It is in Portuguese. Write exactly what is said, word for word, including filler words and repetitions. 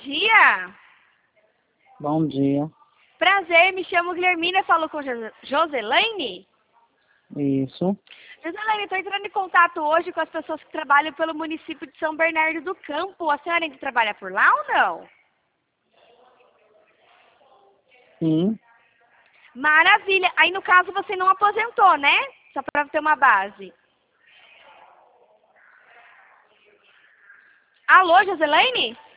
dia. Bom dia. Prazer, me chamo Guilhermina, falo com Jo- Joselaine. Isso. Joselaine, estou entrando em contato hoje com as pessoas que trabalham pelo município de São Bernardo do Campo. A senhora ainda trabalha por lá ou não? Sim. Maravilha. Aí, no caso, você não aposentou, né? Só para ter uma base. Alô, Joselaine?